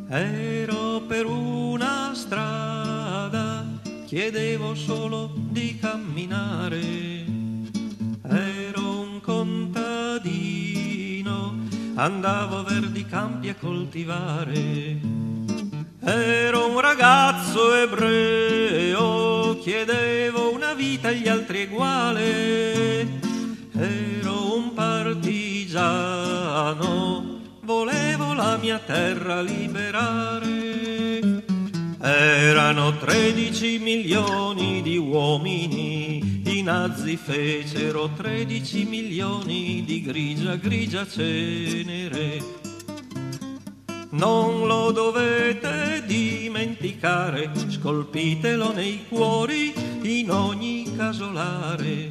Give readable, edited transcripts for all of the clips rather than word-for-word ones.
Ero per una strada, chiedevo solo di camminare. Ero un contadino, andavo verdi campi a coltivare. Ero un ragazzo ebreo, chiedevo una vita agli altri eguale. Ero un partigiano, volevo la mia terra liberare. Erano 13 milioni di uomini, i nazi fecero 13 milioni di grigia, grigia cenere. Non lo dovete dimenticare, scolpitelo nei cuori in ogni casolare.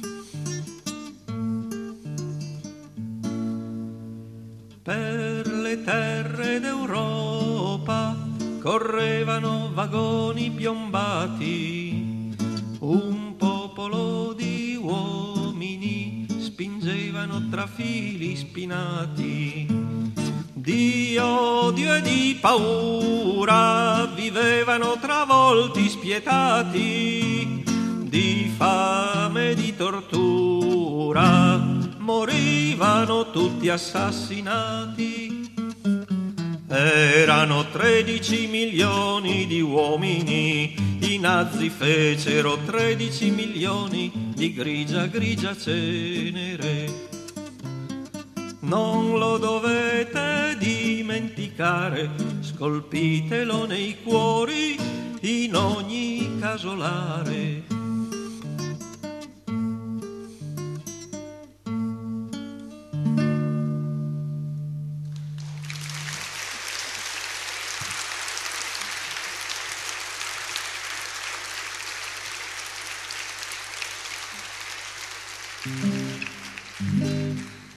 Per le terre d'Europa correvano vagoni piombati, un popolo di uomini spingevano tra fili spinati. Di odio e di paura vivevano travolti, spietati, di fame e di tortura morivano tutti assassinati. Erano 13 milioni di uomini, i nazi fecero 13 milioni di grigia, grigia cenere. Non lo dovete dimenticare, scolpitelo nei cuori in ogni casolare.